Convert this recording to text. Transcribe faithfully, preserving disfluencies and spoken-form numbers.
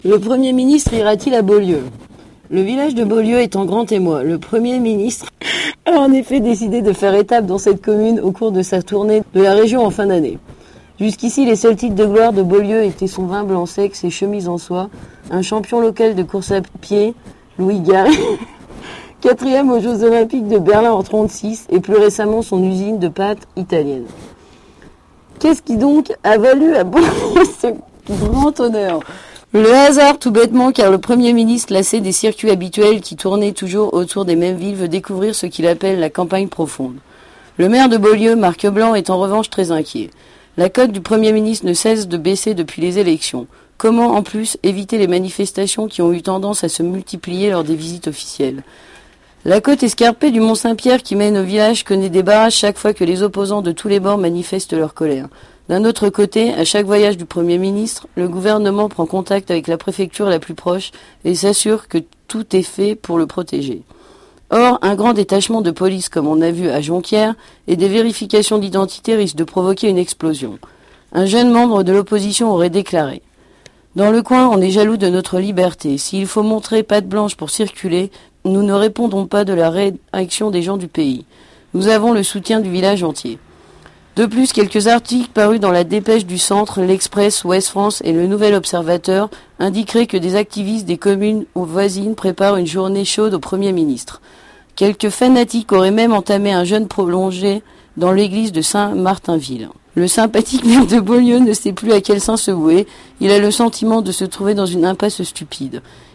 Le Premier ministre ira-t-il à Beaulieu ? Le village de Beaulieu est en grand émoi. Le Premier ministre a en effet décidé de faire étape dans cette commune au cours de sa tournée de la région en fin d'année. Jusqu'ici, les seuls titres de gloire de Beaulieu étaient son vin blanc sec, ses chemises en soie, un champion local de course à pied, Louis Garry, quatrième aux Jeux Olympiques de Berlin en trente-six, et plus récemment son usine de pâtes italienne. Qu'est-ce qui donc a valu à Beaulieu ce grand honneur ? Le hasard, tout bêtement, car le Premier ministre, lassé des circuits habituels qui tournaient toujours autour des mêmes villes, veut découvrir ce qu'il appelle la campagne profonde. Le maire de Beaulieu, Marc Blanc, est en revanche très inquiet. La cote du Premier ministre ne cesse de baisser depuis les élections. Comment, en plus, éviter les manifestations qui ont eu tendance à se multiplier lors des visites officielles ? La côte escarpée du Mont-Saint-Pierre qui mène au village connaît des barrages chaque fois que les opposants de tous les bords manifestent leur colère. D'un autre côté, à chaque voyage du Premier ministre, le gouvernement prend contact avec la préfecture la plus proche et s'assure que tout est fait pour le protéger. Or, un grand détachement de police, comme on a vu à Jonquière, et des vérifications d'identité risquent de provoquer une explosion. Un jeune membre de l'opposition aurait déclaré « Dans le coin, on est jaloux de notre liberté. S'il faut montrer patte blanche pour circuler, nous ne répondons pas de la réaction des gens du pays. Nous avons le soutien du village entier. » De plus, quelques articles parus dans la Dépêche du Centre, l'Express, Ouest France et le Nouvel Observateur indiqueraient que des activistes des communes voisines préparent une journée chaude au Premier ministre. Quelques fanatiques auraient même entamé un jeûne prolongé dans l'église de Saint-Martinville. Le sympathique maire de Beaulieu ne sait plus à quel saint se vouer. Il a le sentiment de se trouver dans une impasse stupide.